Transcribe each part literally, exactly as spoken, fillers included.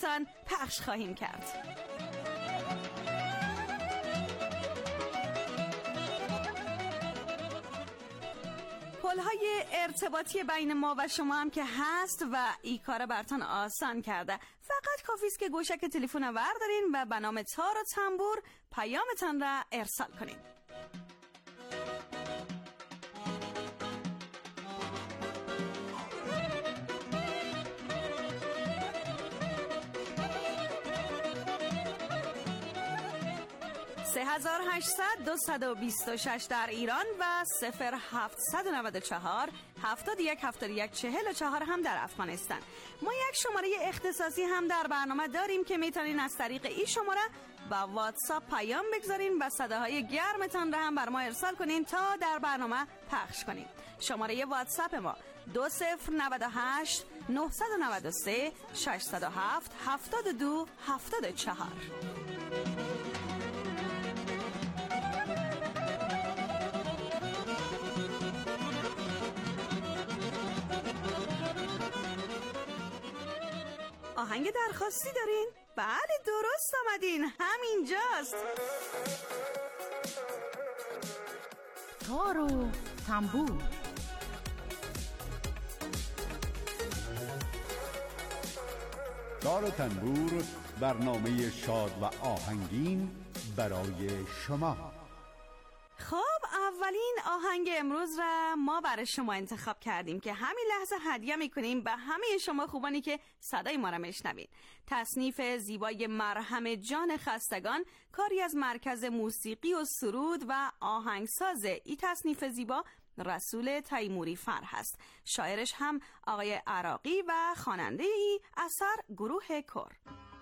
تان پخش خواهیم کرد. پل‌های ارتباطی بین ما و شما هم که هست و این کار براتون آسان کرده. فقط کافی است که گوشک تلفن رو بردارین و به نام تار و تنبور پیامتان را ارسال کنین. سه هزار و هشتصد دویست و بیست و شش در ایران و صفر هفتصد و نود و چهار هفتاد و یک هفتاد و یک چهل و چهار هم در افغانستان. ما یک شماره اختصاصی هم در برنامه داریم که میتونین از طریق این شماره با واتساپ پیام بگذارین و صداهای گرمتان را هم بر ما ارسال کنین تا در برنامه پخش کنین. شماره واتساپ ما دو صفر نود و هشت نهصد و نود و سه ششصد و هفت هفتاد و دو هفتاد و چهار. آهنگ درخواستی دارین؟ بله درست آمدین، همینجاست. تار و تنبور. تار و تنبور، برنامه شاد و آهنگین برای شما. خب اولین آهنگ امروز را ما برای شما انتخاب کردیم که همین لحظه هدیه میکنیم به همه شما خوبانی که صدای ما را میشنوید. تصنیف زیبای مرهم جان خستگان، کاری از مرکز موسیقی و سرود و آهنگساز ای تصنیف زیبا رسول تیموری فر هست. شاعرش هم آقای عراقی و خواننده ای اثر گروه کور.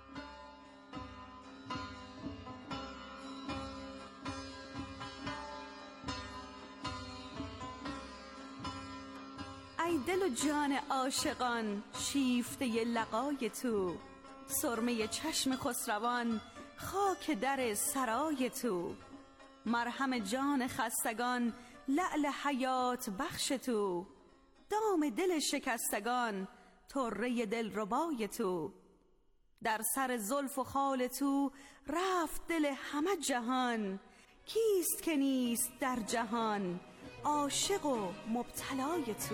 ای دل و جان عاشقان، شیفته لقای تو، سرمه چشم خسروان، خاک در سرای تو، مرهم جان خستگان، لعل حیات بخش تو، دام دل شکستگان، طره دل ربای تو، در سر زلف و خال تو رفت دل همه جهان، کیست که نیست در جهان عاشق و مبتلای تو.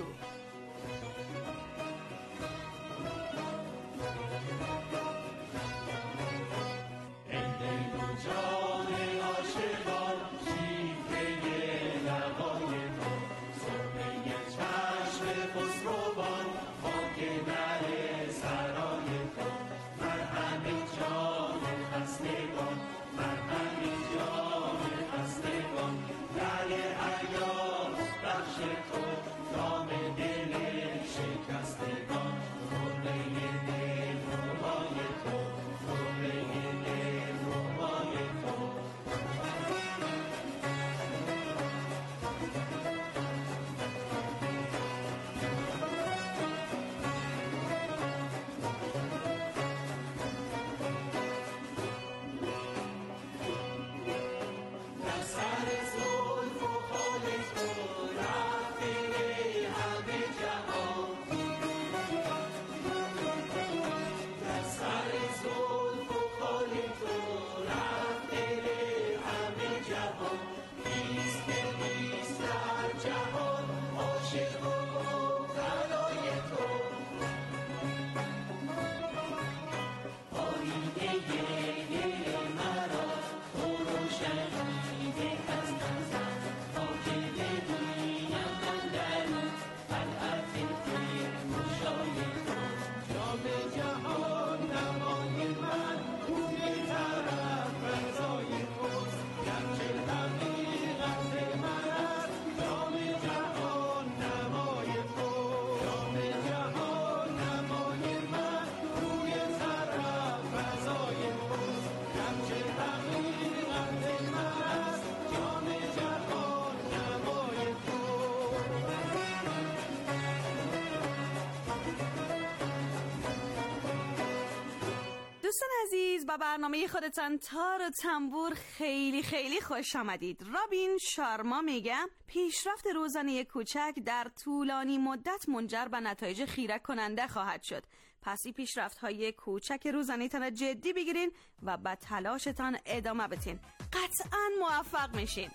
عزیز، با برنامه خودتان تار و تنبور خیلی خیلی خوش آمدید. رابین شارما میگه پیشرفت روزانه کوچک در طولانی مدت منجر به نتایج خیره کننده خواهد شد. پس این پیشرفت های کوچک روزانه‌تان جدی بگیرین و به تلاشتان ادامه بدین. قطعاً موفق میشین.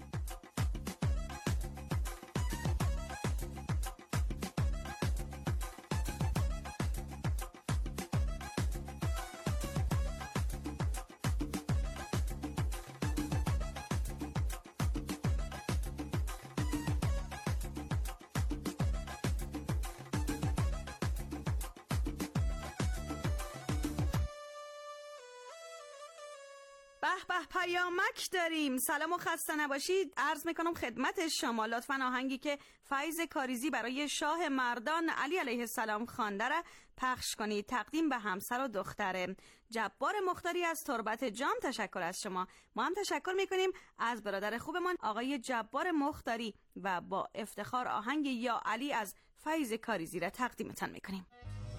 به به پیامک داریم. سلام و خسته نباشید عرض میکنم خدمت شما. لطفاً آهنگی که فیض کاریزی برای شاه مردان علی علیه السلام خوانده را پخش کنید. تقدیم به همسر و دختر جبار مختاری از تربت جام. تشکر از شما. ما هم تشکر میکنیم از برادر خوبمان آقای جبار مختاری و با افتخار آهنگ یا علی از فیض کاریزی را تقدیمتان میکنیم.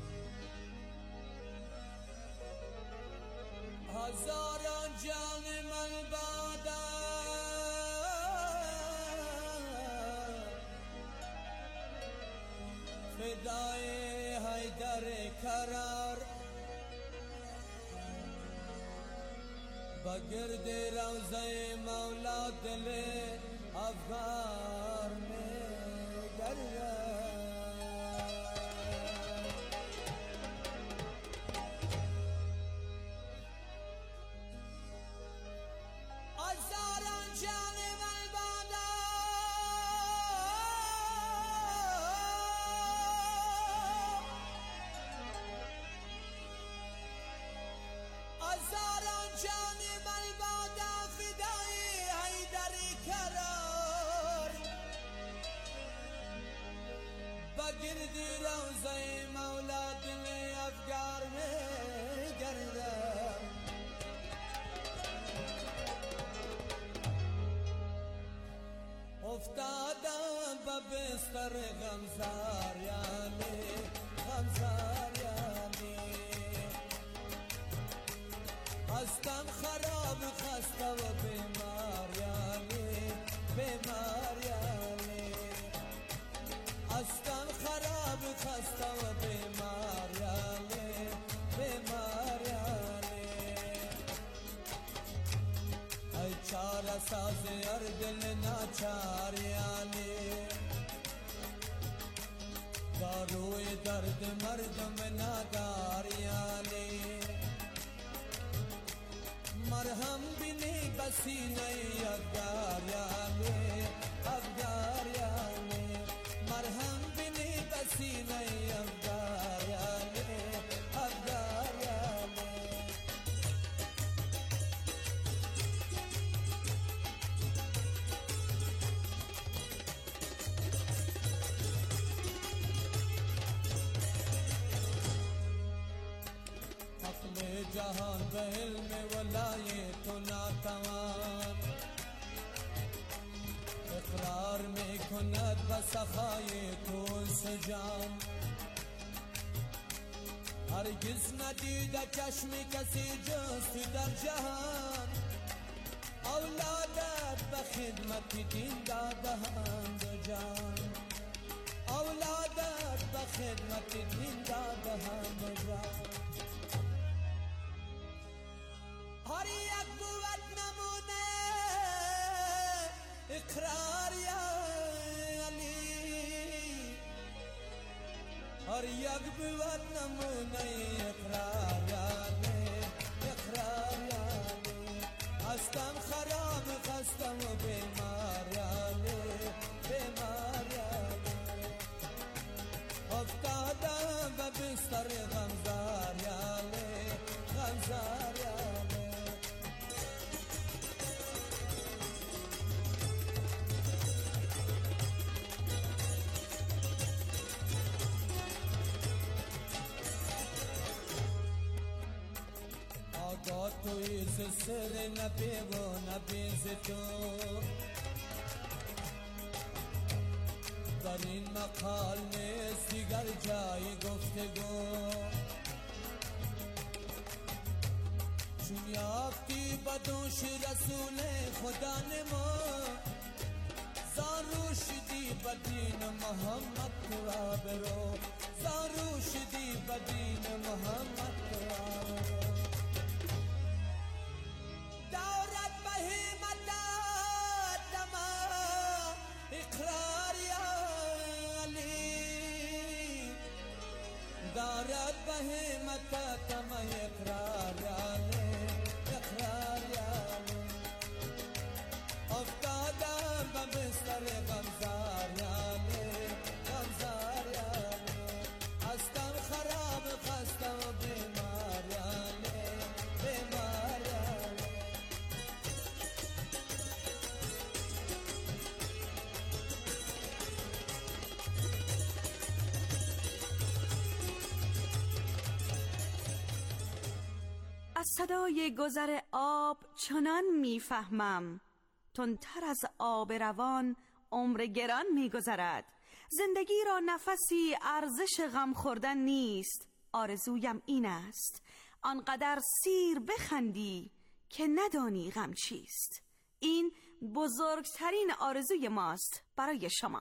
هزاران جان من بادم فدای حیدر کرار بگرد روضه مولا دل افغار میں گردد هزاران جان من بادم هزاران جان من بادم فدای حیدر کرار بگرد روضه مولا دل افگار میں گردد افتادم به بستر غمزار یعنی غمزار یعنی هستم خراب خسته و بیمار یعنی بیمار یعنی هستم خراب خسته و بیمار یعنی بیمار یعنی ای چاره ساز یار دل ناچار یعنی داروی درد مردم نادار یعنی مرهم بینی بسینه افگار یعنی افگار یعنی مرهم بینی بسینه افگار یعنی افگار یعنی جهان به علم ولایت و ناتوان اقرار می کند به سخای تو سجان هرگز ندیده چشمی کسی جست در جهان اولادت به خدمت دین دادهاند جان اولادت به خدمت دین دادهاند جان هر یک بود نمونه اقرار یا علی هر یک بود نمونه اقرار یا علی اقرار یا علی هستم خراب خستم و بیمار یا علی بیمار یا علی افتادم به بستر غمزار یا علی غمزار یا علی آگاه توی ز سر نبی و نبی ز تو در این مقال نیست دیگر جای گفتگو چون یافتی بدوش رسول خدا نما زارو شدی بدین محمد تو را برو زارو شدی بدین محمد تو را برو دورت بهیمت دما اقرار یا علی دورت بهیمت دما اقرار یا علی اقرار یا علی افتادم به بستر غمزار یا علی غمزار یا علی هستم خراب خستم و بیمار یا علی بیمار یا علی از صدای گذر آب چنان میفهمم تندتر از آب روان عمر گران میگذرد. زندگی را نفسی ارزش غم خوردن نیست. آرزویم این است آنقدر سیر بخندی که ندانی غم چیست. این بزرگترین آرزوی ماست برای شما.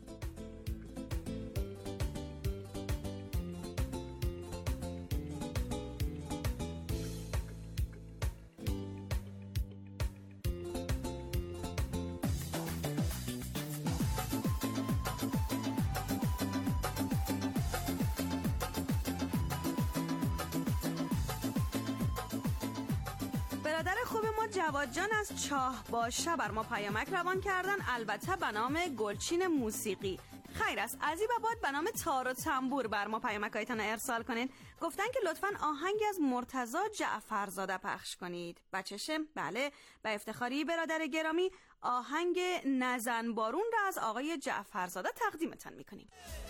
برادر خوب ما جواد جان از چاه باشه بر ما پیامک روان کردن، البته به نام گلچین موسیقی. خیر است، از این بابت به نام تار و تنبور بر ما پیامکایتان ارسال کنین. گفتن که لطفاً آهنگی از مرتضی جعفرزاده پخش کنید. بچشه؟ بله، به افتخاری برادر گرامی آهنگ نزن بارون را از آقای جعفرزاده تقدیمتان میکنیم.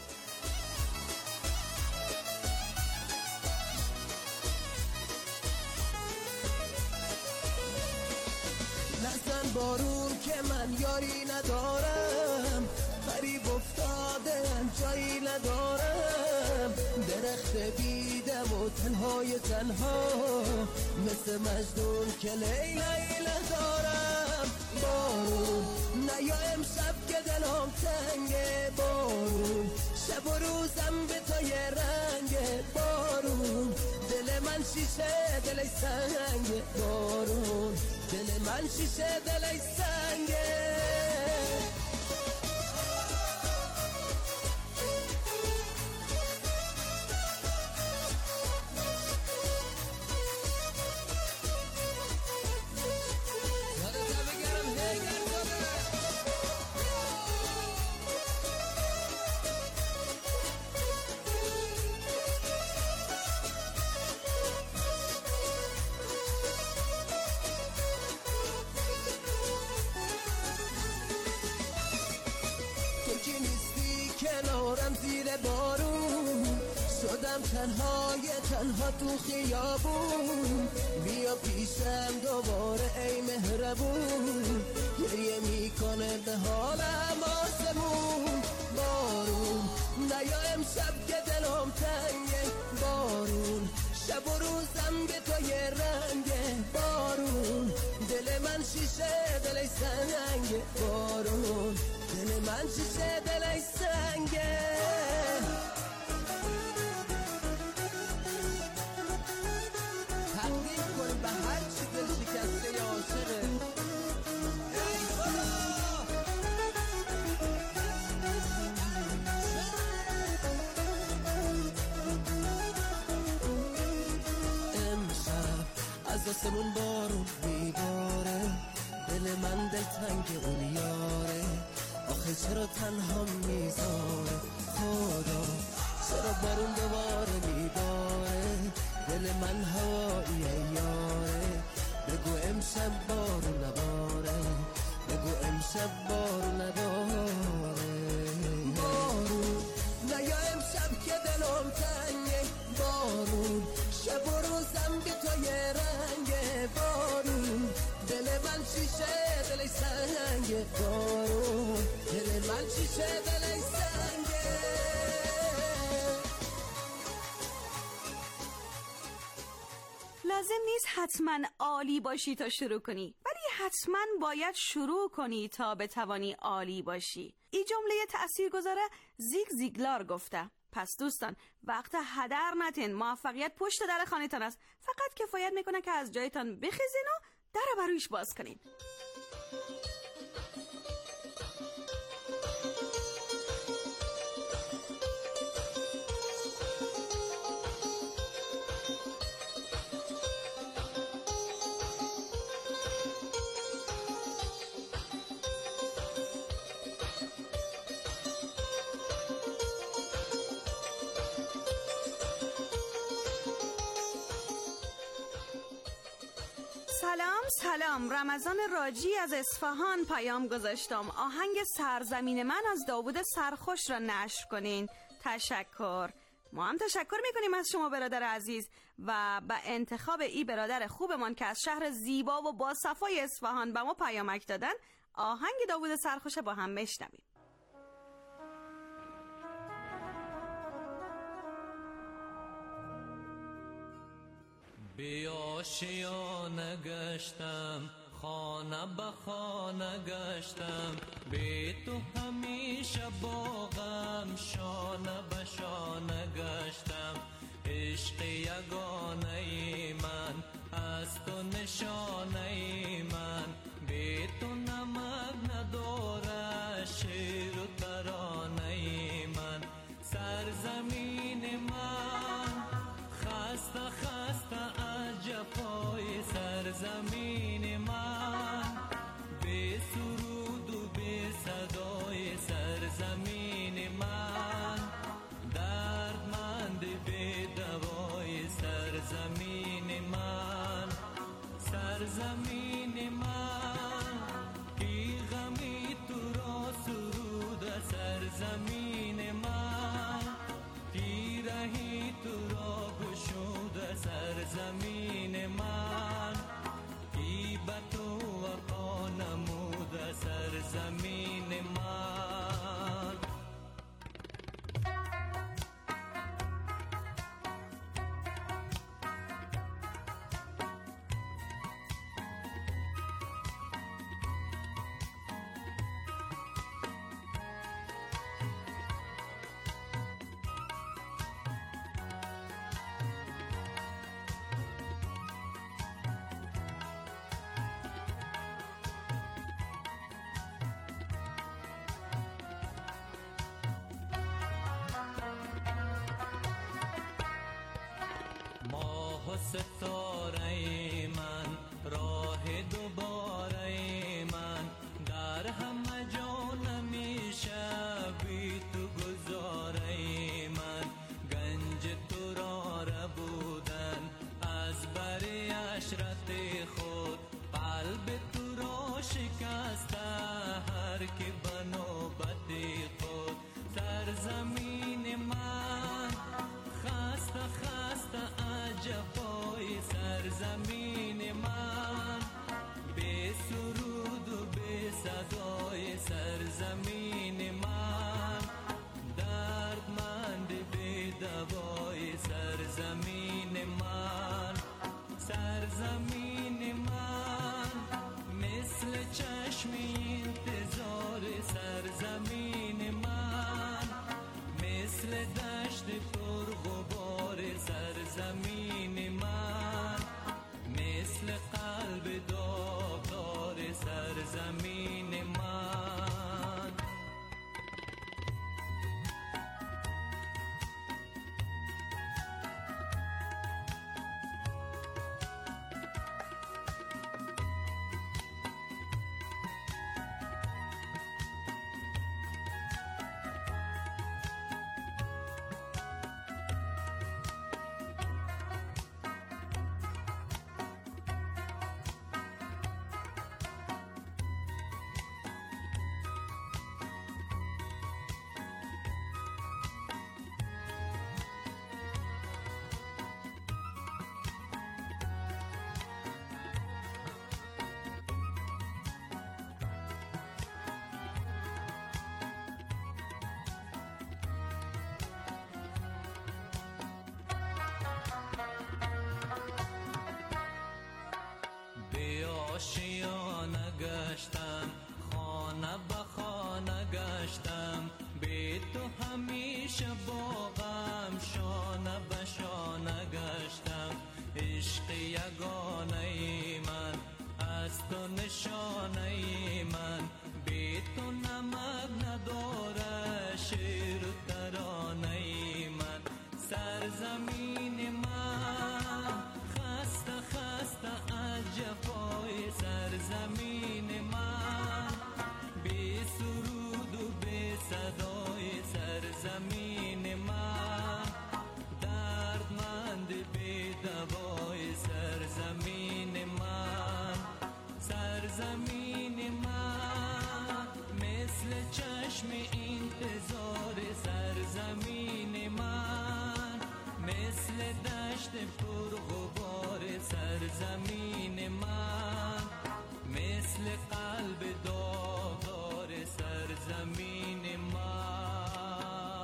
نزن بارون که من یاری ندارم، غریب افتاده جایی ندارم، درخت بیدم و تنهای تنها، مثل مجنون که لیلی ندارم. بارون نیا امشب که دلم تنگه، بارون شب و روزم به تو یه رنگه، بارون دل من شیشه دل سنگه، بارون دل من شیشه دل سنگه. کنارم زیر بارون شدم تنهای تنها تو خیابون، بیا پیشم دوباره ای مهربون، گریه میکنه به حالم آسمون. بارون نیا امشب که دلم تنگه، بارون شب و روزم به تو یه رنگه، بارون دل من شیشه دل سنگه، بارون دل من شیشه دل سنگه. تقدیم کن به هر چی دل شکسته یا عاشقه. ای خدا امشب از آسمون بارون میباره، دل من دل تنگ اون یاره، آخه چرا تنها میذاره خدا، چرا بارون دوباره میباره، دل من هواییه یاره، بگو امشب بارون نباره، بگو امشب بارون نباره. بارون نیا امشب که دلم تنگه، بارون شب و روزم به تو یه رنگه، بارون دل من شیشه دل سنگه، بارون دل من شیشه دل سنگه. لازم نیست حتما عالی باشی تا شروع کنی، ولی حتما باید شروع کنی تا بتوانی عالی باشی. این جمله تاثیرگذاره زیگ زیگلار گفته. پس دوستان وقت هدر نتین، موفقیت پشت در خانه‌تان است. فقط کفایت میکنه که از جایتان بخیزین و در برویش باز کنین. سلام سلام، رمضان راجی از اصفهان پیام گذاشتم. آهنگ سرزمین من از داوود سرخوش را نشر کنین. تشکر. ما هم تشکر میکنیم از شما برادر عزیز و به انتخاب ای برادر خوبمان که از شهر زیبا و با صفای اصفهان به ما پیامک دادن. آهنگ داوود سرخوش با هم بشنویم. بی آشیانه گشتم، خانه به خانه گشتم، بی تو همیشه با غم شانه به شانه گشتم. عشق یگانه من از تو نشانه من، بی تو نمک نداره شعر و ترانه من. سرزمین من خسته خسته جفای سرزمین من، بی سرود و بی صدای سرزمین من، دردمند بی دوای سرزمین من. سرزمین من کی غمی تو را سرود سرزمین من، کی رهی تو را گشود سرزمین من، کی به تو وفا نمود سرزمین من. ماه و ستاره من، راه دوباره من، در همه جا نمیشه بی تو گذاره من. گنج تو را ربودن از بری عشرت خود، قلب تو را شکسته هر که به نوبت خود. سرزمین من خسته خسته جفای سرزمین من، بی سرود و بی صدای سرزمین من، دردمند بی دوای سرزمین من. سرزمین من مثل چشم انتظار سرزمین من، مثل دشت پرغبار سرزمین من، مثل قلب داغدار سرزمین من. آشیانه خانه به خانه گشتم، بی تو همیشه با غم شانه به شانه گشتم. عشق یگانه من از تو نشانه من، بی تو نمک نداره شعر و ترانه من. سرزمین من خسته خسته از جفای سرزمین من، بی سرود و بی صدای سرزمین من، دردمند بی دوای سرزمین من. سرزمین من مثل چشم انتظار سرزمین من، مثل دشت پرغبار سرزمین من، مثل قلب داغدار سرزمین من.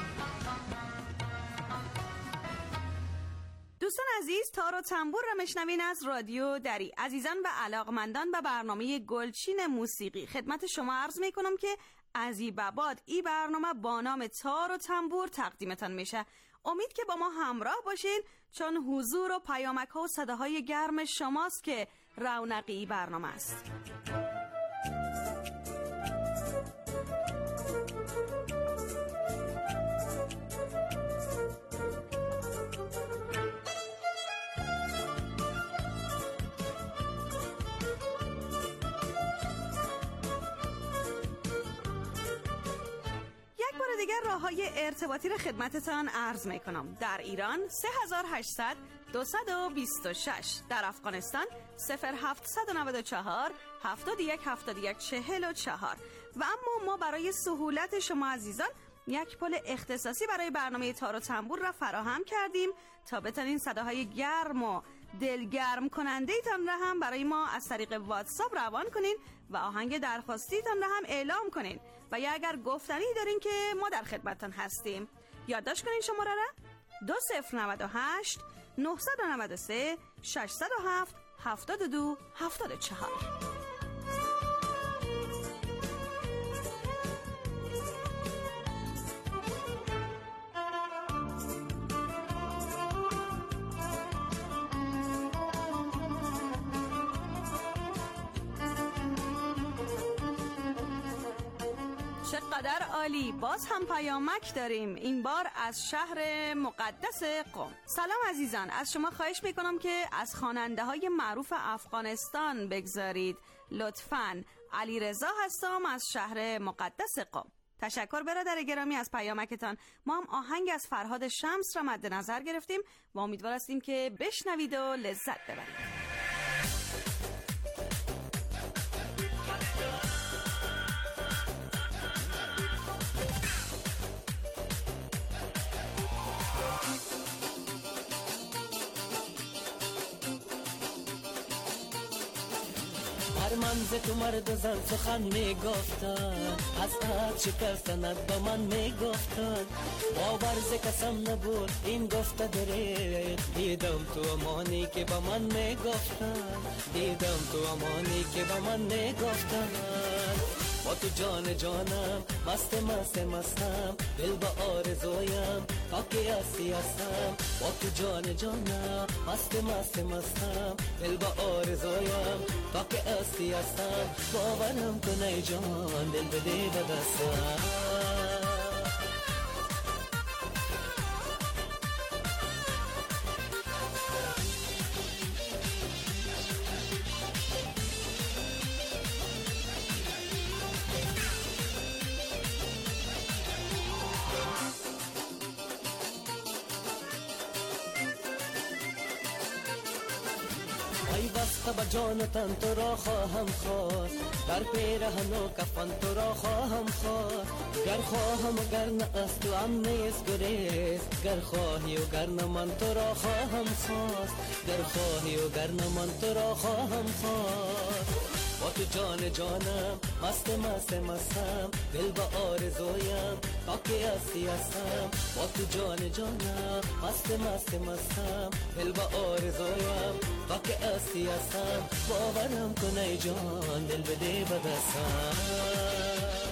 دوستان عزیز، تار و تنبور را مشنوین از رادیو دری. عزیزان و علاقمندان به برنامه گلچین موسیقی، خدمت شما عرض می کنم که از این بابات این برنامه با نام تار و تنبور تقدیمتان میشه. امید که با ما همراه باشین، چون حضور و پیامک ها و صداهای گرم شماست که رونقی برنامه است. دیگر راه‌های ارتباطی را خدمتتان عرض می‌کنم. در ایران سه هزار و هشتصد دویست و بیست و شش، در افغانستان صفر هفتصد و نود و چهار هفتاد و یک هفتاد و یک چهل و چهار. و اما ما برای سهولت شما عزیزان یک پل اختصاصی برای برنامه تار و تنبور را فراهم کردیم تا بتونین صداهای گرم و دلگرم کننده ایتان را هم برای ما از طریق واتساپ روان کنین و آهنگ درخواستیتان را هم اعلام کنین. و یا اگر گفتنی دارین که ما در خدمتتان هستیم، یادداشت کنین شماره را دو صفر نود و هشت نهصد و نود و سه ششصد و هفت هفتاد و دو هفتاد و چهار. چقدر عالی، باز هم پیامک داریم، این بار از شهر مقدس قم. سلام عزیزان، از شما خواهش میکنم که از خواننده های معروف افغانستان بگذارید لطفاً. علی رضا هستم از شهر مقدس قم. تشکر برادر گرامی از پیامکتان. ما هم آهنگ از فرهاد شمس را مد نظر گرفتیم و امیدوار هستیم که بشنوید و لذت ببرید. هر منز تو مرد زن سخن می گفتن، از عهد شکستنت با من می گفتن، باور ز کسم نبود این گفته داره. دیدم تو امانی که با من می گفتن، دیدم تو امانی که با من می گفتن. با تو جان جانم مست مست مستم، دل با آرزویم تا که هستی هستم. با تو جان جانم مست مست مستم، دل با آرزویم تا که هستی هستم. باورم کن ای جان، دل بده به دستم. ای بسته با جان تن تو را خواهم خواست، در پیرهن و کفن تو را خواهم خواست. گر خواهم و گر نه از تو هم نیست گریز، گر خواهی و گر نه من تو را خواهم خواست، گر خواهی و گر نه من تو را خواهم خواست. با تو جان جانم مست مست مستم دل با آرزویم تا که هستی هستم با تو جان جانم مست مست مستم دل با آرزویم تا که هستی هستم باورم کن ای جان دل بده به دستم.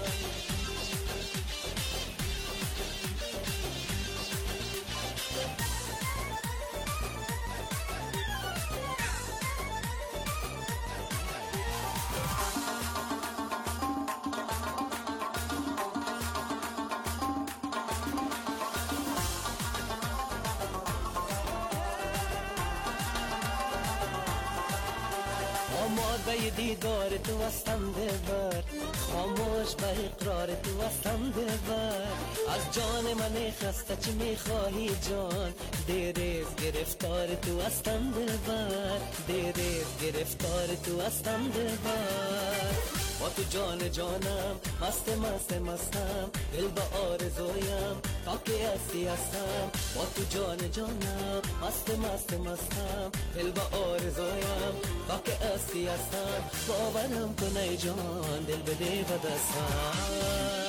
آماده دیدار تو هستم دلبر خاموش بر اقرار تو هستم دلبر از جان من خسته چی میخواهی جان دیریز گرفتار تو هستم دلبر دیریز گرفتار تو هستم دلبر با تو جان جانم مست مست مستم دل با آرزویم تا که هستی هستم با تو جان جانم مست مست مستم دل با آرزویم تا که هستی هستم باورم کن ای جان دل بده به دستم.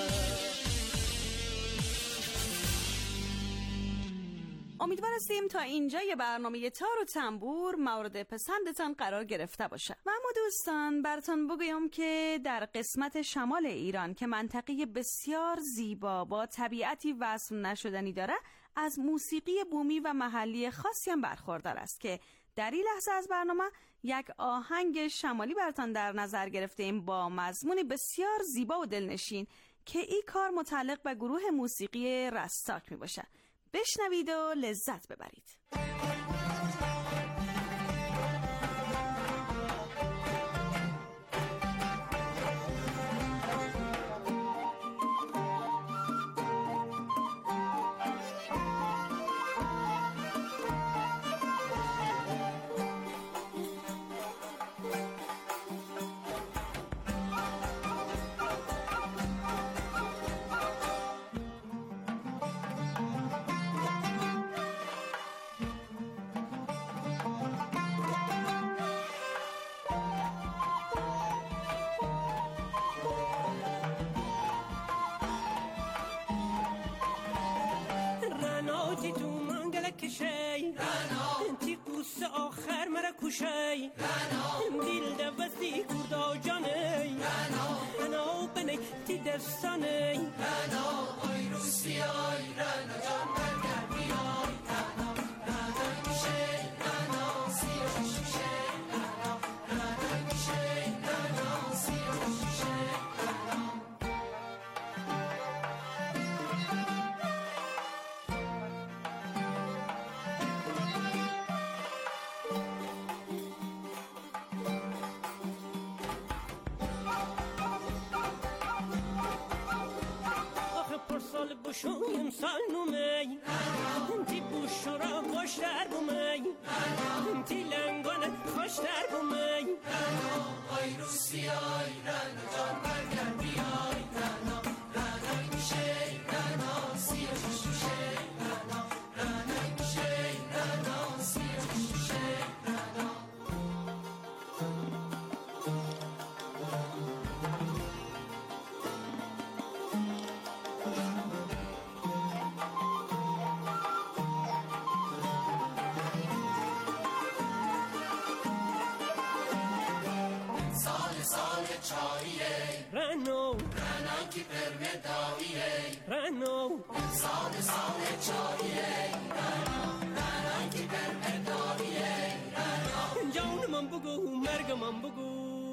امیدوار هستیم تا اینجای برنامه تار و تنبور مورد پسندتان قرار گرفته باشه. و اما دوستان براتون بگویم که در قسمت شمال ایران که منطقه بسیار زیبا با طبیعتی وصف نشدنی داره از موسیقی بومی و محلی خاصی هم برخوردار است که در این لحظه از برنامه یک آهنگ شمالی براتون در نظر گرفتیم با مضمون بسیار زیبا و دلنشین که این کار متعلق به گروه موسیقی رستاک می باشه. بشنوید و لذت ببرید. آخر مرا کشی دل دوستی کردا جانی رنا بنی تی دستانی رنا آی روسی آی رنا جان برگر بیای رنا رنا میشه رنا سیاش میشه رنا رنا میشه رنا سیاش میشه بوشویم سال نومی تی بوشورا خوشتر بومی تی لنگانه خوشتر بومی آی روسی آی رنا جان برگر بیای رنا رنا میشه رنا سیاش میشه رنا رنا میشه رنا سیاش میشه رنا Rano, Rano ki per me daviye. Rano, sale sale chahiye. Rano, Rano ki per me daviye. Rano, jaun mambugu, merga mambugu.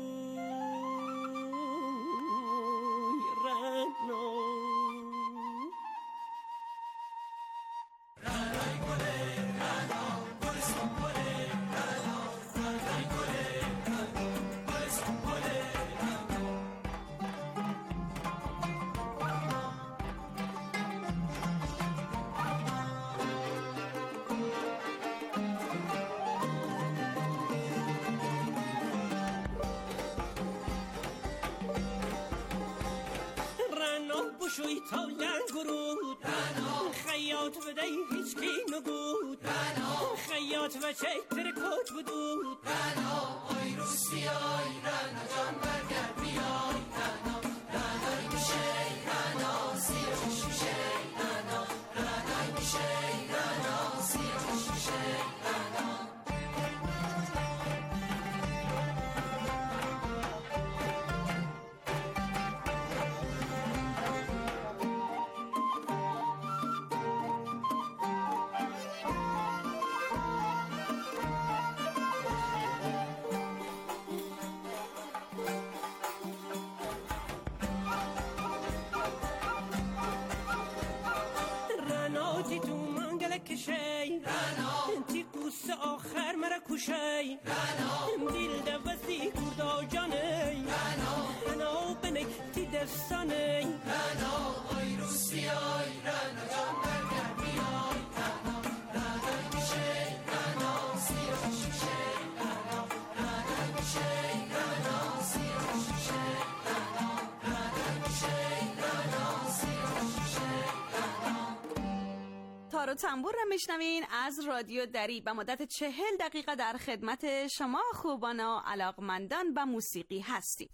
Rano. Rano ikole, Rano, police ikole, Rano, Rano ikole, Rano, police ikole. شوی تاولن گرود خیاط بدهی هیچ کی نگود خیاط حیات و چیتر کوچ بدود رنا آی روسیای رنا جان برگرد بیای رنا رنای میشه رنا سیر میشه رنا رنای میشه رنا سیر میشه رنا آخر مرا کشی دل دوستی کردا جانی رنا بنی تی دستانی رنا آی روسیای رنا جان برگرد بیای رنا رنای میشه رنا سیر میشه رنا رنای میشه رنا سیر میشه رنا رنای میشه رنا سیر میشه رنا. تار و تنبور را میشنوین از رادیو دری. به مدت چهل دقیقه در خدمت شما خوبان و علاقمندان به موسیقی هستیم.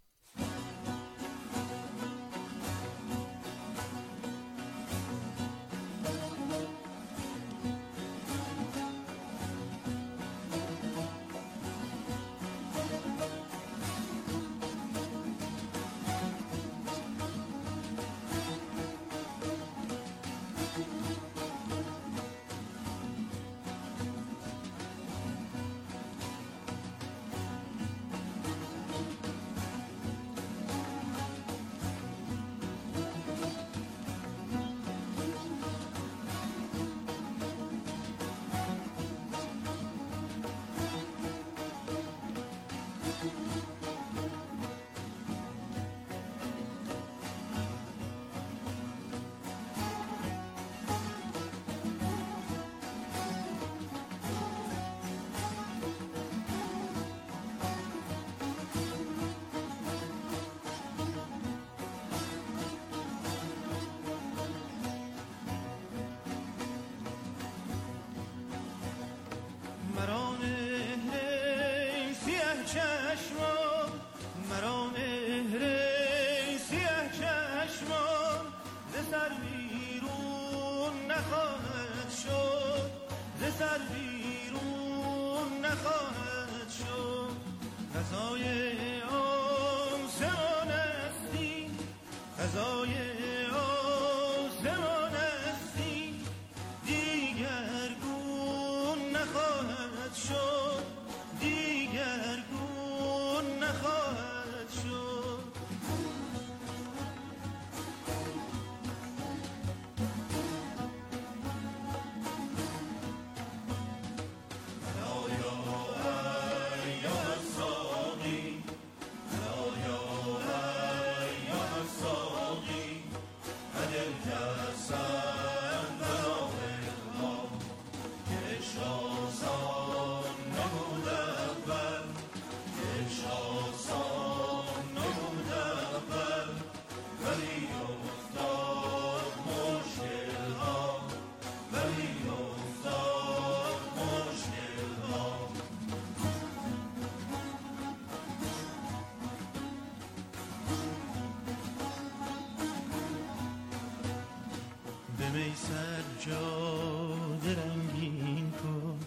سجاد رنگین کن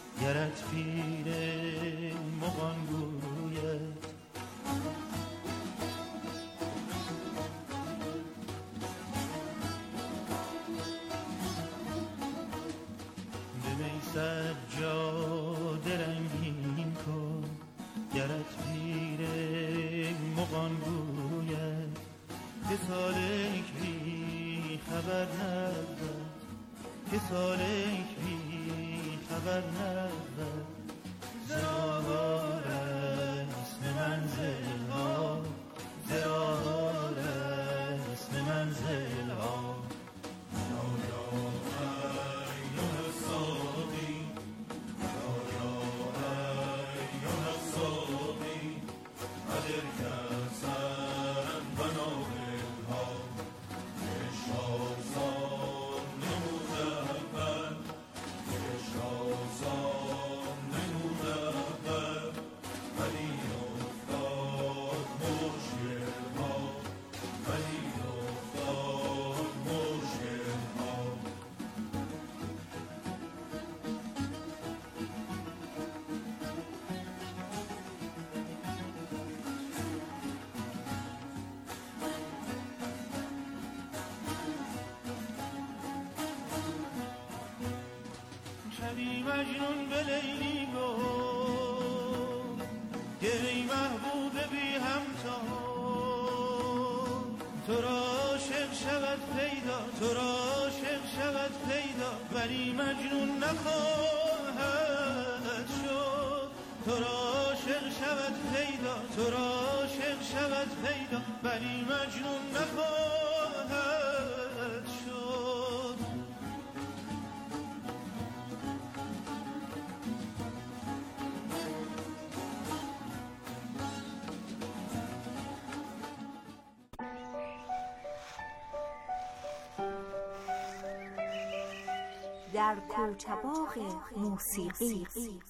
گرت پیره مغان گوید بمی سجاد رنگین کن گرت پیره مغان گوید که سالک بی خبر نبود که سالک بی خبر نبود زراهار اسم منزل ها زراهار اسم منزل ها So مجنون به لیلی گفت که ای محبوب بی همتا تو را عاشق شود پیدا، تو را عاشق شود پیدا، ولی مجنون نخواهد شد. تو را عاشق شود پیدا، تو را عاشق شود پیدا، ولی مجنون نخواهد شد. در کوچه‌باغ موسیقی.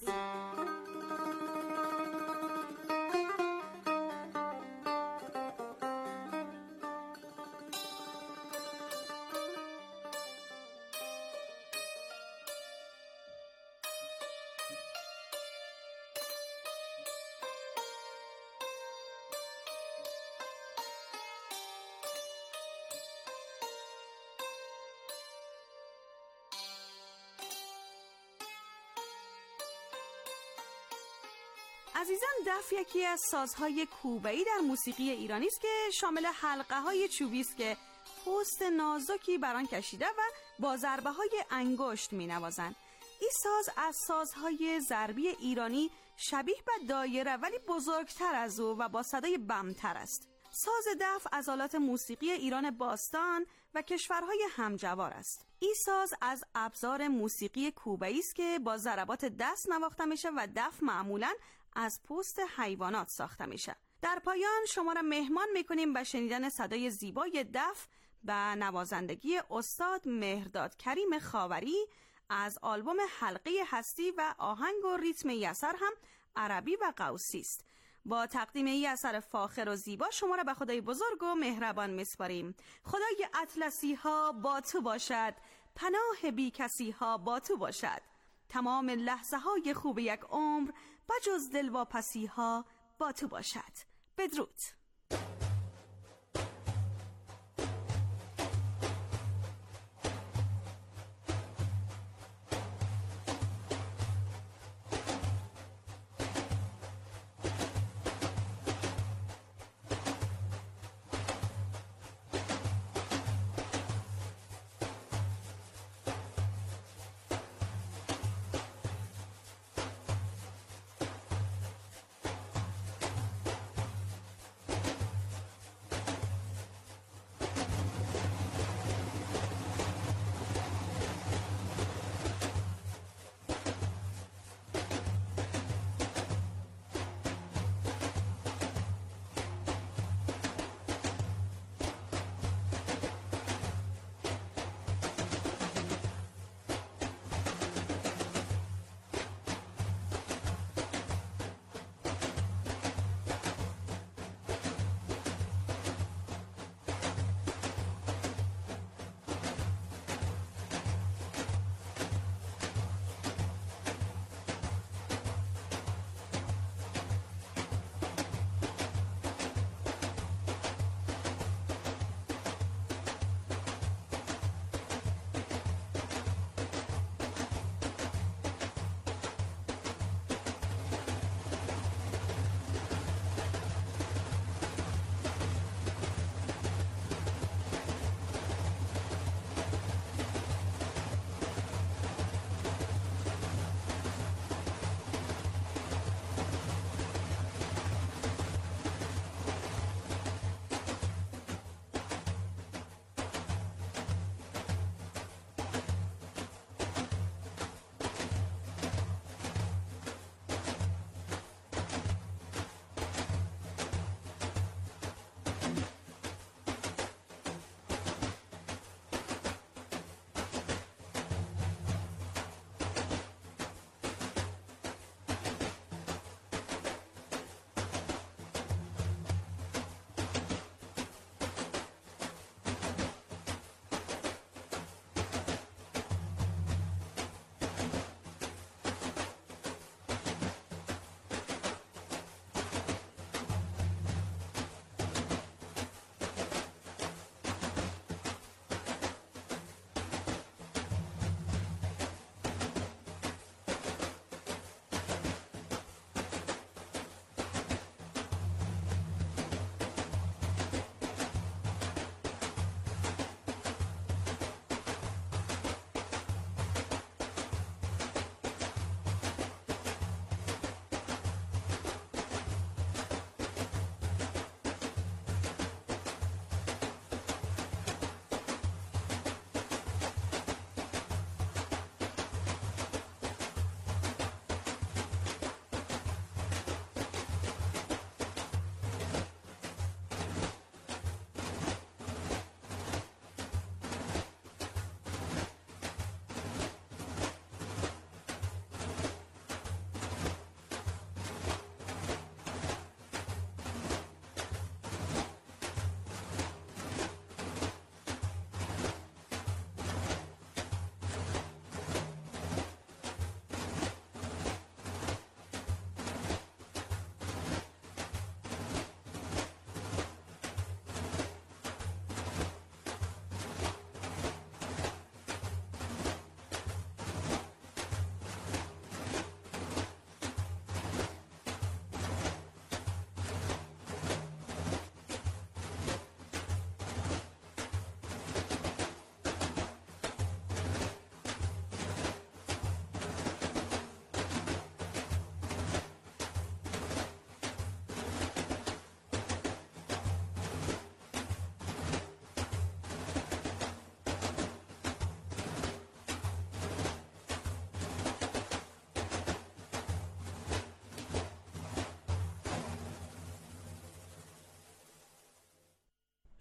عزیزان، دف یکی از سازهای کوبه‌ای در موسیقی ایرانی است که شامل حلقه‌های چوبی است که پوست نازکی بر آن کشیده و با ضربه‌های انگشت می‌نوازند. این ساز از سازهای ضربی ایرانی شبیه به دایره ولی بزرگتر از او و با صدای بمتر است. ساز دف از آلات موسیقی ایران باستان و کشورهای همجوار است. این ساز از ابزار موسیقی کوبه‌ای است که با ضربات دست نواخته میشه و دف معمولاً از پوست حیوانات ساخته میشه. در پایان شما را مهمان میکنیم به شنیدن صدای زیبای دف و نوازندگی استاد مهرداد کریم خاوری از آلبوم حلقه هستی و آهنگ و ریتم ای اثر هم عربی و قوسی است. با تقدیم ای اثر فاخر و زیبا شما را به خدای بزرگ و مهربان میسپاریم. خدای اطلسی ها با تو باشد، پناه بی کسی ها با تو باشد، تمام لحظه های خوب یک عمر بجز دلواپسی ها با تو باشد. بدرود.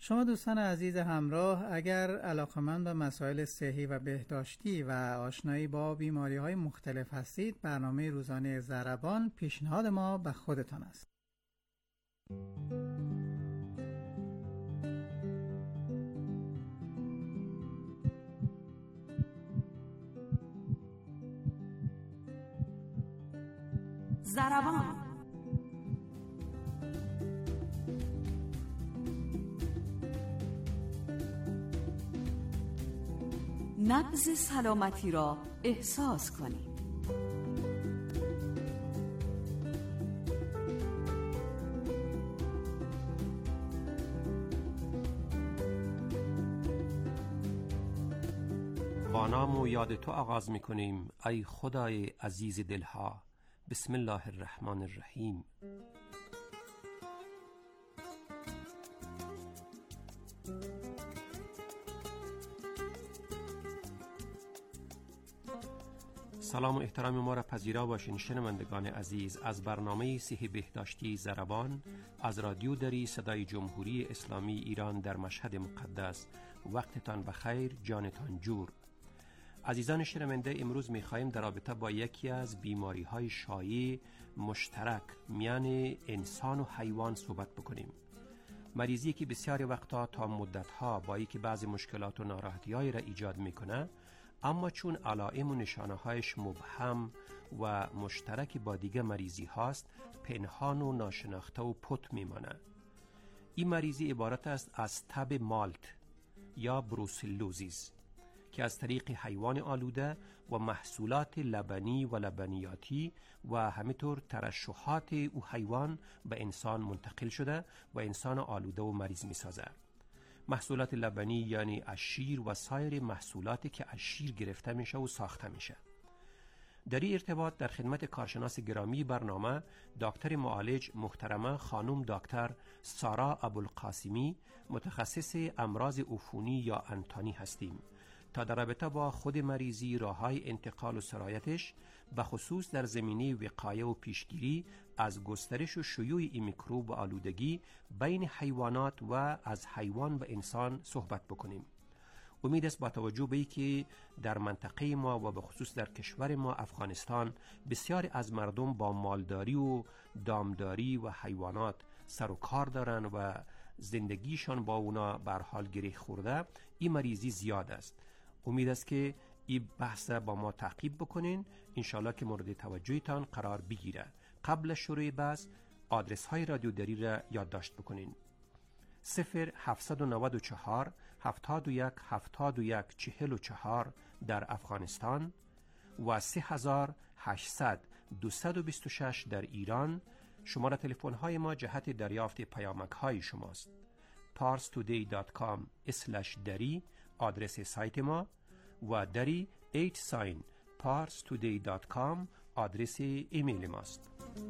شما دوستان عزیز همراه، اگر علاقه‌مند به مسائل صحی و بهداشتی و آشنایی با بیماری‌های مختلف هستید، برنامه روزانه ضربان پیشنهاد ما به خودتان است. ضربان. نبض سلامتی را احساس کنید. با نام و یاد تو آغاز می کنیم ای خدای عزیز دلها. بسم الله الرحمن الرحیم. سلام و احترام ما را پذیرا باشین شنوندگان عزیز از برنامه صحی بهداشتی ضربان از رادیو دری صدای جمهوری اسلامی ایران در مشهد مقدس. وقتتان بخیر، جانتان جور. عزیزان شنونده، امروز می‌خواهیم در رابطه با یکی از بیماری‌های شایع مشترک میان انسان و حیوان صحبت بکنیم. مریضی که بسیاری وقتا تا مدت‌ها با اینکه بعضی مشکلات و ناراحتی‌هایی را ایجاد می‌کنه، اما چون علائم و نشانه‌هایش مبهم و مشترک با دیگه مریضی هاست، پنهان و ناشناخته و پت میمانه. این مریضی عبارت است از تب مالت یا بروسلوزیس که از طریق حیوان آلوده و محصولات لبنی و لبنیاتی و همینطور ترشحات او حیوان به انسان منتقل شده و انسان آلوده و مریض میسازه. محصولات لبنی یعنی از شیر و سایر محصولاتی که از شیر گرفته میشه و ساخته میشه. در این ارتباط در خدمت کارشناس گرامی برنامه دکتر معالج محترمه خانم دکتر سارا ابوالقاسمی، متخصص امراض عفونی یا انتانی هستیم تا در رابطه با خود مریضی، راه‌های انتقال و سرایتش، به خصوص در زمینه وقایه و پیشگیری از گسترش و شیوع این میکروب و آلودگی بین حیوانات و از حیوان به انسان صحبت بکنیم. امید است با توجه به اینکه در منطقه ما و به خصوص در کشور ما افغانستان بسیاری از مردم با مالداری و دامداری و حیوانات سر و کار دارن و زندگیشان با اونا به حال گره خورده، این مریضی زیاد است. امید است که این بحث با ما تعقیب بکنین، انشالله که مورد توجهتان قرار بگیره. قبل شروع بحث آدرس های رادیو دری را یادداشت بکنین: صفر هفتصد و نود و چهار هفتاد و یک هفتاد و یک چهل و چهار در افغانستان و سه هزار و هشتصد دویست و بیست و شش در ایران. شماره تلفن های ما جهت دریافت پیامک های شماست. پارس تودی دات کام اسلش دری آدرس سایت ما و دری ایت ساین پارس تودی دات کام آدرس ایمیل ماست.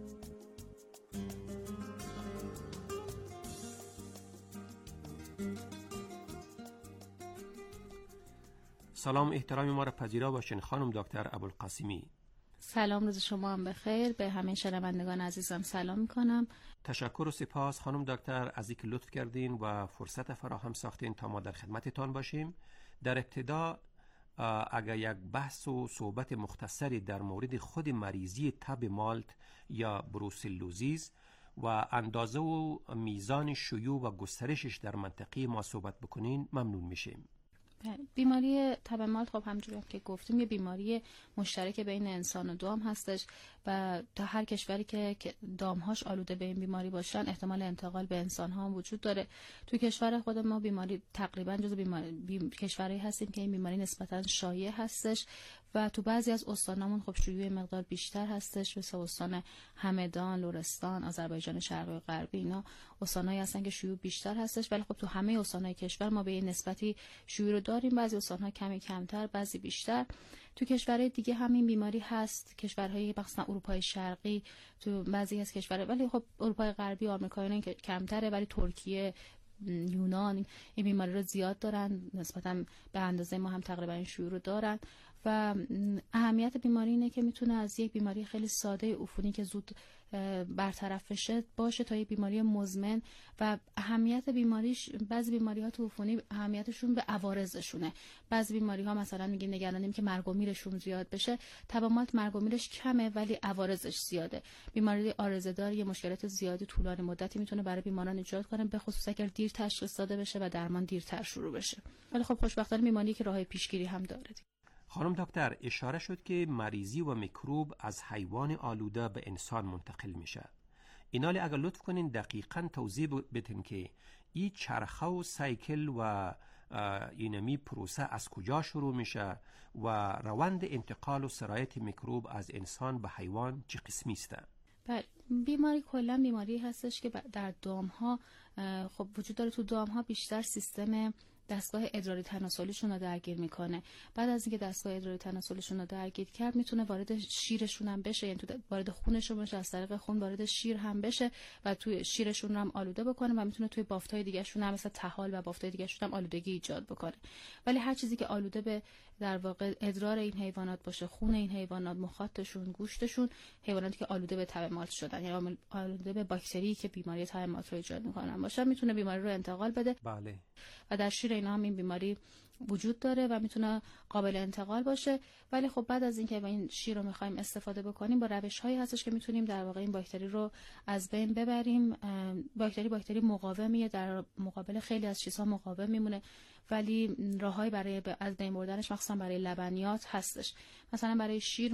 سلام احترام ما را پذیرا باشین خانم دکتر ابوالقاسمی. سلام، روز شما هم بخیر. به همه شنوندگان عزیزم سلام میکنم. تشکر و سپاس خانم دکتر از اینکه لطف کردین و فرصت فراهم ساختین تا ما در خدمتتان باشیم. در ابتدا اگر یک بحث و صحبت مختصری در مورد خود مریضی تب مالت یا بروسلوزیس و اندازه و میزان شیوع و گسترشش در منطقه ما صحبت بکنین ممنون میشیم. بیماری تب مالت خب همونجوری که گفتیم یه بیماری مشترک بین انسان و دام هستش و تا هر کشوری که دامهاش آلوده به این بیماری باشن احتمال انتقال به انسان ها هم وجود داره. تو کشور خود ما بیماری تقریبا جزو بیماری بیم... کشورهایی هستیم که این بیماری نسبتا شایع هستش و تو بعضی از استانامون خب شیوع مقدار بیشتر هستش، مثل استان همدان، لرستان، آذربایجان شرقی و غربی. اینا استانایی هستن که شیوع بیشتر هستش، ولی خب تو همه استانهای کشور ما به این نسبتی شیوع رو داریم. بعضی استانها کمی کمتر، بعضی بیشتر. تو کشورهای دیگه همین بیماری هست، کشورهای مثلا اروپای شرقی، تو بعضی از کشورها، ولی خب اروپای غربی، آمریکا اینا که کمتره، ولی ترکیه، یونان این بیماری رو زیاد دارن، نسبتا به اندازه ما هم تقریبا شیوع رو دارن و اهمیت بیماری اینه که میتونه از یک بیماری خیلی ساده عفونی که زود برطرف بشه باشه تا یک بیماری مزمن. و اهمیت بیماریش، بعضی بیماری ها تو عفونی اهمیتشون به عوارضشونه. بعضی بیماری ها مثلا میگیم نگرانیم که مرگ و میرشون زیاد بشه، تب مالت مرگ و میرش کمه ولی عوارضش زیاده. بیماری عارضه‌دار یه مشکلات زیادی طولانی مدتی میتونه برای بیماران ایجاد کنه، به خصوص اگر دیر تشخیص داده بشه و درمان دیرتر شروع بشه. ولی خب خوشبختانه بیماری که راههای پیشگیری هم داره. خانم دکتر، اشاره شد که مریضی و میکروب از حیوان آلوده به انسان منتقل میشه. اینالی اگر لطف کنین دقیقاً توضیح بدین که این چرخه و سایکل و اینمی پروسه از کجا شروع میشه و روند انتقال و سرایت میکروب از انسان به حیوان چه قسمی است؟ بله، بیماری کلا بیماری هستش که در دامها خب وجود داره. تو دامها بیشتر سیستم دستگاه ادراری تناسلیشون رو درگیر میکنه. بعد از اینکه دستگاه ادراری تناسلیشون رو درگیر کرد میتونه وارد شیرشون هم بشه، یعنی تو وارد خونشون بشه، از طریق خون وارد شیر هم بشه و توی شیرشون رو هم آلوده بکنه و میتونه توی بافت‌های دیگه‌شون هم مثل طحال و بافت‌های دیگه‌شون هم آلودگی ایجاد بکنه. ولی هر چیزی که آلوده به در واقع ادرار این حیوانات باشه، خون این حیوانات، مخاطشون، گوشتشون، حیواناتی که آلوده به تب مالت شدن یا آلوده به باکتری که بیماری تب مالت رو ایجاد میکنن باشه، میتونه بیماری رو انتقال بده. بله. و در شیر اینا هم این بیماری وجود داره و میتونه قابل انتقال باشه. ولی خب بعد از اینکه با این شیر رو میخوایم استفاده بکنیم، با روش‌هایی هستش که میتونیم در واقع این باکتری رو از بین ببریم. باکتری باکتری مقاومیه، در مقابل خیلی از چیزها مقاوم میمونه، ولی راههایی برای از بین بردنش مخصوصا برای لبنیات هستش. مثلا برای شیر،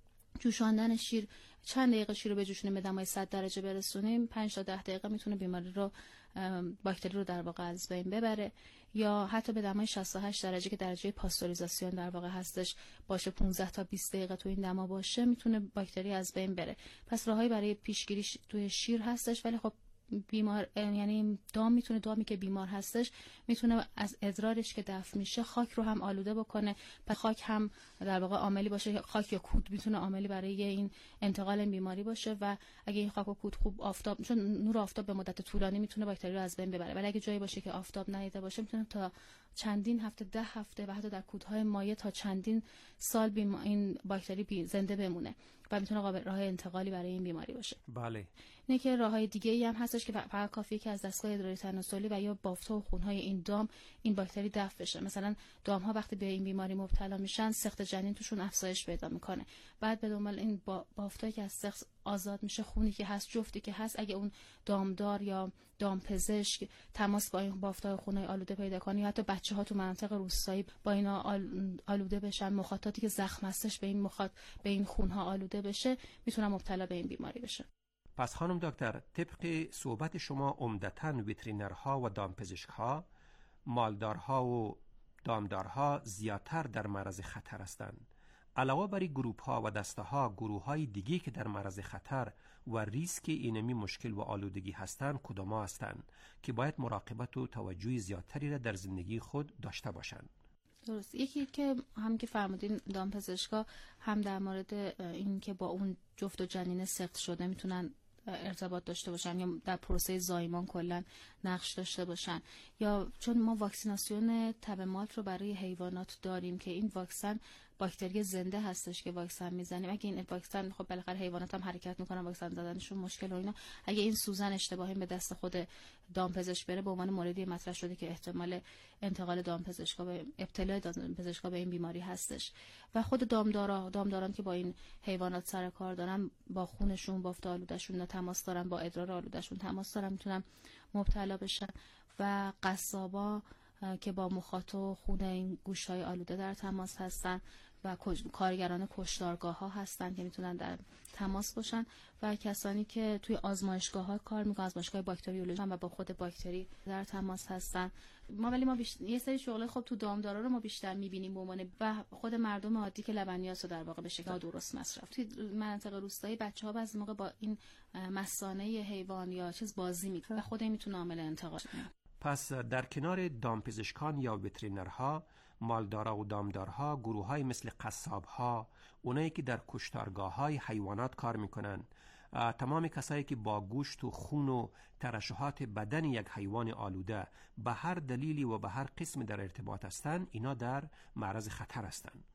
جوشاندن شیر، چند دقیقه شیر رو بجوشونیم به دمای صد درجه برسونیم، پنج تا ده دقیقه میتونه بیماری رو باکتری رو در واقع از بین ببره. یا حتی به دمای شصت و هشت درجه که درجه پاستوریزاسیون در واقع هستش باشه، پانزده تا بیست دقیقه تو این دما باشه، میتونه باکتری از بین بره. پس راههایی برای پیشگیری توی شیر هستش. ولی خب بیمار، یعنی دام میتونه دامی که بیمار هستش میتونه از ادرارش که دفع میشه خاک رو هم آلوده بکنه. پس خاک هم در واقع عاملی باشه، خاک یا کود میتونه عاملی برای این انتقال این بیماری باشه. و اگه این خاک و کود خوب آفتاب، چون نور آفتاب به مدت طولانی میتونه باکتری رو از بین ببره، ولی اگه جایی باشه که آفتاب ندیده باشه میتونه تا چندین هفته، ده هفته و حتی در کودهای مایع تا چندین سال بیما... این باکتری بی... زنده بمونه و میتونه قابل راه انتقالی برای این بیماری باشه. بله. نه که راههای دیگه ای هم هستش که فقط کافیه که از دستگاه ادراری تناسلی و یا بافت‌ها و خونهای این دام این باکتری دفع بشه. مثلا دام‌ها وقتی به این بیماری مبتلا میشن، سقط جنین توشون افزایش پیدا میکنه. بعد به دنبال این با... بافتایی که از سقط آزاد میشه، خونی که هست، جفتی که هست، اگه اون دامدار یا دامپزشک تماس با این بافت‌های خونهای آلوده پیدا کنه، یا حتی بچه‌ها تو مناطق روستایی با اینا آلوده بشن، مخاطاتی که زخم هستش به این مخاط به این خونها آلوده بشه، میتونن مبتلا به این بیماری بشه. پس خانم دکتر، طبق صحبت شما عمدتاً وترینرها و دامپزشک‌ها، مالدارها و دامدارها زیادتر در معرض خطر هستند. علاوه بر گروه‌ها و دسته‌ها، گروه‌های دیگه که در معرض خطر و ریسک اینمی مشکل و آلودگی هستند کدام‌ها هستند که باید مراقبت و توجه زیادتری را در زندگی خود داشته باشند؟ درست. یکی که هم که فرمودین دامپزشکا هم در مورد این که با اون جفت و جنین سقط شده میتونن ارتباط داشته باشن یا در پروسه زایمان کلا نقش داشته باشن، یا چون ما واکسیناسیون تب مالت رو برای حیوانات داریم که این واکسن باکتری زنده هستش که واکسن میزنیم. اگه این واکسن، خب بالاخره حیوانات هم حرکت میکنن، واکسن زدنشون مشکل و اینا، اگه این سوزن اشتباهی به دست خود دامپزشک بره، به عنوان موردی مطرح شده که احتمال انتقال دامپزشکا به ابتلا دامپزشکا به این بیماری هستش. و خود دامدارا دامداران که با این حیوانات سر کار دارن، با خونشون، بافت آلودهشون تماس دارن، با ادرار آلودهشون تماس دارن، میتونن مبتلا بشن. و قصابا که با مخاط و خون این گوشت‌های آلوده در تماس هستن و کارگران کشتارگاه ها هستن که میتونن در تماس باشن. و کسانی که توی آزمایشگاه ها کار میکنن، آزمایشگاه باکتریولوژی و با خود باکتری در تماس هستن. ما ولی ما بیشتر یه سری شغل خب تو دامدارا رو ما بیشتر میبینیم به عنوان و خود مردم عادی که لبنیات رو در واقع به شکل درست مصرف. توی مناطق روستایی بچه‌ها بعضی موقع با این مثانه حیوان یا چیز بازی میکنن و خود این میتونه عامل انتقال شه. پس در کنار دامپزشکان یا وترینرها، مالدارا و دامدارها، گروه‌های مثل قصاب‌ها، اونایی که در کشتارگاه‌های حیوانات کار میکنن، تمام کسایی که با گوشت و خون و ترشحات بدن یک حیوان آلوده به هر دلیلی و به هر قسم در ارتباط هستند، اینا در معرض خطر هستند.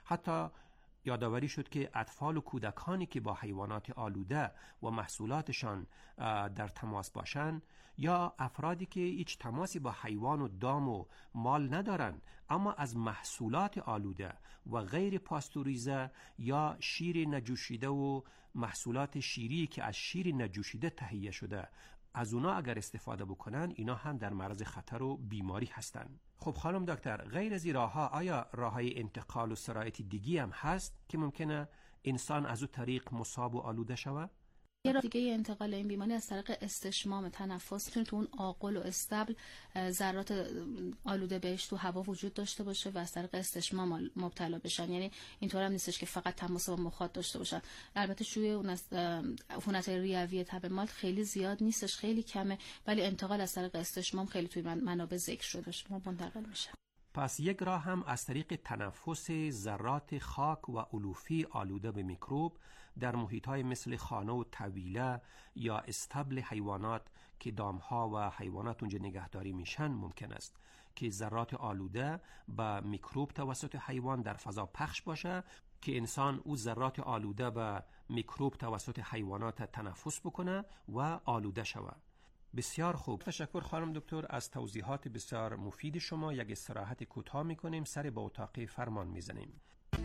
حتی یادآوری شد که اطفال و کودکانی که با حیوانات آلوده و محصولاتشان در تماس باشند یا افرادی که هیچ تماسی با حیوان و دام و مال ندارند اما از محصولات آلوده و غیر پاستوریزه یا شیر نجوشیده و محصولات شیری که از شیر نجوشیده تهیه شده از اونا اگر استفاده بکنن اینا هم در معرض خطر و بیماری هستند. خب خانم دکتر، غیر از این راه‌ها آیا راه‌های انتقال و سرایت دیگی هم هست که ممکنه انسان از اون طریق مصاب و آلوده شود؟ یه راه دیگه انتقال این بیماری از طریق استشمام تنفس میتونه تو اون آغل و استبل ذرات آلوده بهش تو هوا وجود داشته باشه و از طریق استشمام مبتلا بشن. یعنی اینطور هم نیستش که فقط تماس با مخاط داشته باشن. البته شوی اون عفونت ریوی تب مال خیلی زیاد نیستش، خیلی کمه، ولی انتقال از طریق استشمام خیلی توی منابع ذکر شده شما منتقل میشه. پس یک راه هم از طریق تنفس ذرات خاک و علوفی آلوده به میکروب در محیط‌های مثل خانه و طویله یا استبل حیوانات که دامها و حیوانات اونجا نگهداری میشن ممکن است که ذرات آلوده به میکروب توسط حیوان در فضا پخش باشه که انسان او ذرات آلوده به میکروب توسط حیوانات تنفس بکنه و آلوده شود. بسیار خوب، تشکر خانم دکتر از توضیحات بسیار مفید شما. یک استراحت کوتاه میکنیم، سر به اتاق فرمان میزنیم.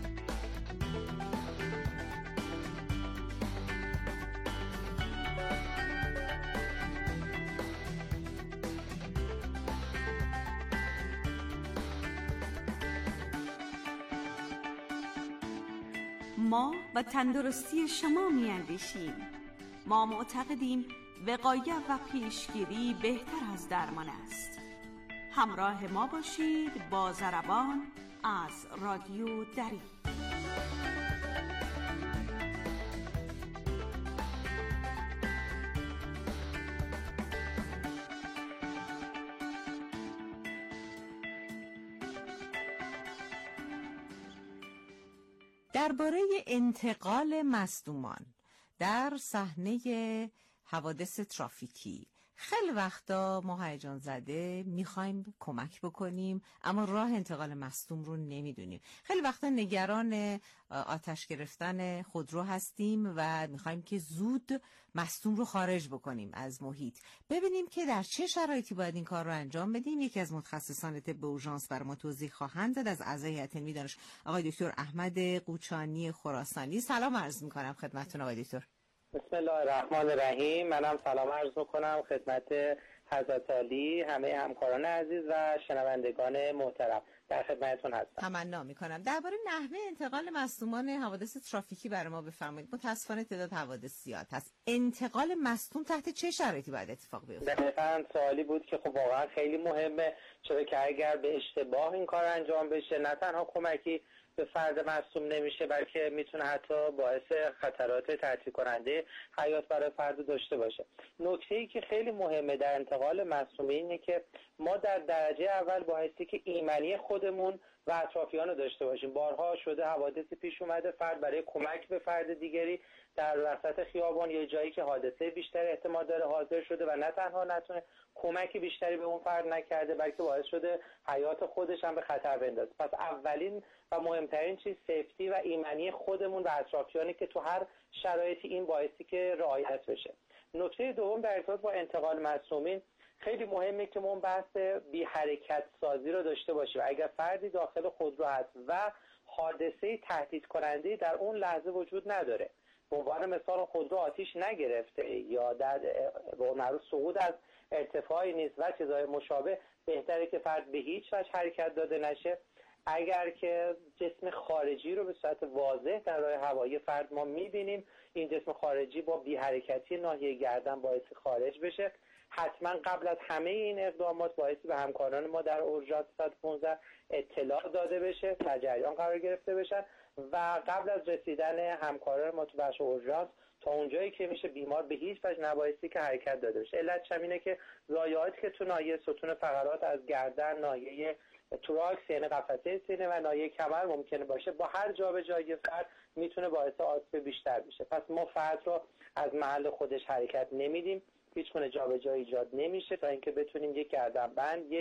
ما و تندرستی شما می اندیشیم. ما معتقدیم وقایه و پیشگیری بهتر از درمان است. همراه ما باشید با ضربان از رادیو دری. درباره انتقال مصدومان در صحنه حوادث ترافیکی خیلی وقتا ما هیجان زده میخوایم کمک بکنیم اما راه انتقال مصدوم رو نمیدونیم. خیلی وقتا نگران آتش گرفتن خودرو هستیم و میخوایم که زود مصدوم رو خارج بکنیم از محیط. ببینیم که در چه شرایطی باید این کار رو انجام بدیم. یکی از متخصصان طب اورژانس بر ما توضیح خواهند داد. از اعضای هیئت علمی دانش آقای دکتر احمد قوچانی خراسانی. سلام عرض میکنم خدمتتون آقای دکتر. بسم الله الرحمن الرحیم. منم سلام عرض میکنم خدمت حضرت عالی، همه همکاران عزیز و شنوندگان محترم. در خدمتتون هستم. تمنا میکنم. درباره نحوه انتقال مصدومان حوادث ترافیکی برای ما بفرمایید. متاسفانه تعداد حوادث زیاد هست. انتقال مصدوم تحت چه شرایطی باید اتفاق بیفته؟ دقیقاً سوالی بود که خب واقعا خیلی مهمه، چرا که اگر به اشتباه این کار انجام بشه نه تنها کمکی به فرد مصدوم نمیشه بلکه میتونه حتی باعث خطرات تعطیل کننده حیات برای فرد داشته باشه. نکته‌ای که خیلی مهمه در انتقال مصدوم اینه که ما در درجه اول بایستی که ایمنی خودمون و اطرافیان رو داشته باشیم. بارها شده حوادثی پیش اومده فرد برای کمک به فرد دیگری در وسط خیابان یا جایی که حادثه بیشتر احتمال داره حاضر شده و نه تنها نتونه کمک بیشتری به اون فرد نکرده بلکه باعث شده حیات خودش هم به خطر بندازه. پس اولین و مهمترین چیز سیفتی و ایمنی خودمون و اطرافیانی که تو هر شرایطی این باعثی که رعایت بشه. نکته دوم در ارتباط با انتقال مصدومین خیلی مهمه که ما بحث بی حرکت سازی رو داشته باشیم. اگر فردی داخل خودرو هست و حادثه تهدید کننده در اون لحظه وجود نداره، به عنوان مثال خودرو آتیش نگرفته یا در به معروف سقوط از ارتفاعی نیست و چیزهای مشابه، بهتره که فرد به هیچ وجه حرکت داده نشه. اگر که جسم خارجی رو به صورت واضح در راه هوایی فرد ما می‌بینیم، این جسم خارجی با بی حرکتی ناحیه گردن باعث خارج بشه. حتما قبل از همه این اقدامات باعثی به همکاران ما در اورژانس صد و پانزده اطلاع داده بشه، در جریان قرار گرفته بشن و قبل از رسیدن همکاران ما تو بخش اورژانس تا اونجایی که میشه بیمار به هیچ وجه نبایستی که حرکت داده بشه. علتش اینه که ضایعاتی که تو ناحیه ستون فقرات از گردن، ناحیه توراکس یعنی قفسه سینه و ناحیه کمر ممکنه باشه، با هر جابجایی فرد میتونه باعث آسیب بیشتر بشه. پس ما فرد رو از محل خودش حرکت نمیدیم، هیچ گونه جابجایی ایجاد نمیشه تا اینکه بتونیم یک گردنبند، یک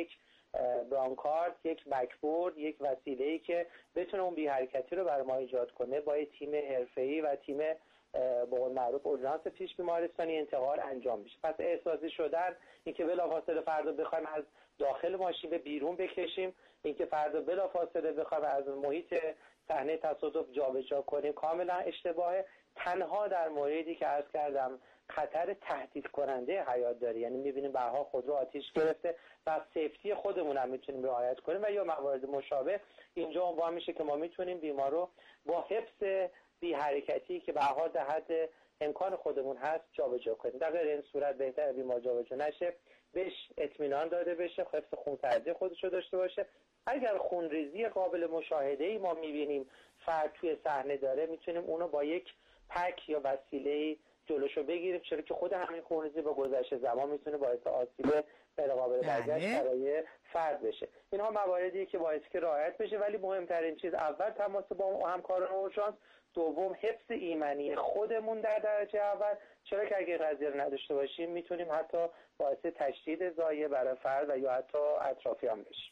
برانکارد یک بکبورد، یک وسیله‌ای که بتونه اون بی حرکتی رو برای ما ایجاد کنه با یک تیم حرفه‌ای و تیم به قول معروف اورژانس پیش بیمارستانی انتقال انجام میشه. پس احساسی شدن، اینکه بلافاصله فردا بخوایم از داخل ماشین به بیرون بکشیم، اینکه فردا بلافاصله بخوایم از محیط صحنه تصادف جابجا کنیم، کاملا اشتباهه. تنها در موردی که عرض کردم خطر تهدید کننده حیات داره، یعنی می‌بینیم بهها خودرو آتش گرفته و سیفتی خودمون هم میتونیم رعایت کنیم و یا موارد مشابه، اینجا عنوان میشه که ما میتونیم بیمار رو با حفظ بی حرکتی که به هر در حد امکان خودمون هست جابجا کنیم. در غیر این صورت بهتره بیمار جابجا نشه، بهش اطمینان داده بشه، حفظ خونسردی خودش رو داشته باشه. اگر خونریزی قابل مشاهده‌ای ما می‌بینیم فرد توی صحنه داره، میتونیم اونو با یک پک یا وسیله‌ای جلوشو بگیریم، چرا که خود همین خونریزی با گذشت زمان میتونه باعث آسیب غیر قابل برگشت برای فرد بشه. اینها مواردیه که باعث که رعایت بشه، ولی مهمترین چیز اول تماس با همکاران اورژانس، دوم حفظ ایمنی خودمون در درجه اول، چرا که اگه قضیه رو نداشته باشیم میتونیم حتی باعث تشدید ضایعه برای فرد و یا حتی اطرافیان بشیم.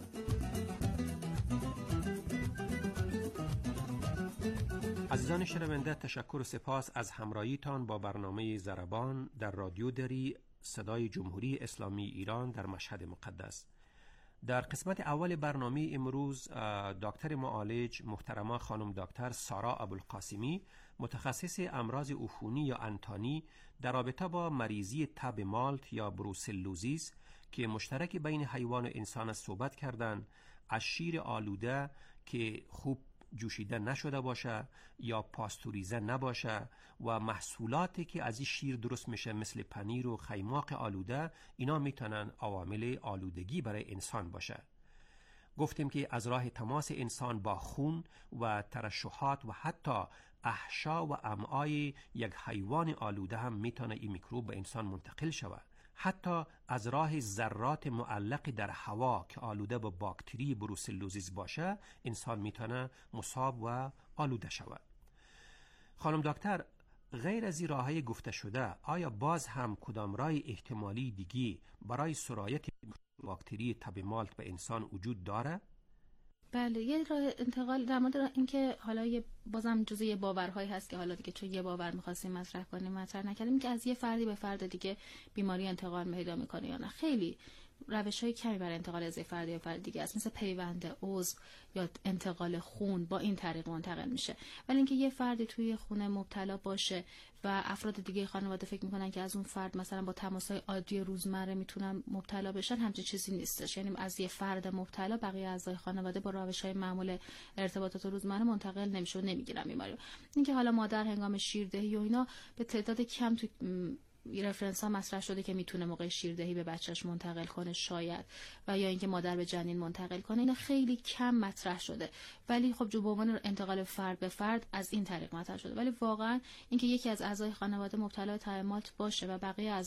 عزیزان شنونده، تشکر و سپاس از همراهیتان با برنامه ضربان در رادیو دری صدای جمهوری اسلامی ایران در مشهد مقدس. در قسمت اول برنامه امروز دکتر معالج محترمه خانم دکتر سارا ابوالقاسمی، متخصص امراض عفونی یا انتانی در رابطه با مریضی تب مالت یا بروسلوزیس که مشترک بین حیوان و انسان صحبت کردند، از شیر آلوده که خوب جوشیده نشده باشه یا پاستوریزه نباشه و محصولاتی که از این شیر درست میشه مثل پنیر و خیماق آلوده، اینا میتونن عوامل آلودگی برای انسان باشه. گفتیم که از راه تماس انسان با خون و ترشحات و حتی احشا و امعای یک حیوان آلوده هم میتونه این میکروب به انسان منتقل شود. حتی از راه ذرات معلق در هوا که آلوده با باکتری بروسلوزیس باشه، انسان میتونه مصاب و آلوده شود. خانم دکتر، غیر از این راههای گفته شده، آیا باز هم کدام راه احتمالی دیگی برای سرایت باکتری تب مالت به انسان وجود داره؟ بله، یه راه انتقال در مورد اینکه حالا یه بازم جزء یه باورهایی هست که حالا دیگه چون یه باور می‌خواستیم مطرح کنیم مطرح نکردیم، که از یه فردی به فرد دیگه بیماری انتقال پیدا می‌کنه یا نه. خیلی روش‌های کمی برای انتقال از یه فرد به فرد دیگه است، مثل پیوند عضو یا انتقال خون با این طریق منتقل میشه. ولی اینکه یه فردی توی خونه مبتلا باشه و افراد دیگه خانواده فکر میکنن که از اون فرد مثلا با تماس‌های عادی روزمره میتونن مبتلا بشن، همچین چیزی نیستش. یعنی از یه فرد مبتلا بقیه اعضای خانواده با روش‌های معمول ارتباطات روزمره منتقل نمیشه و نمیگیرن بیماری. اینکه حالا مادر هنگام شیردهی و اینا به تعداد کم تو رفرنس ها مطرح شده که میتونه موقع شیردهی به بچهش منتقل کنه شاید، و یا اینکه مادر به جنین منتقل کنه، اینا خیلی کم مطرح شده. ولی خب جو به عنوان انتقال فرد به فرد از این طریق مطرح شده. ولی واقعا اینکه یکی از اعضای خانواده مبتلا به تب مالت باشه و بقیه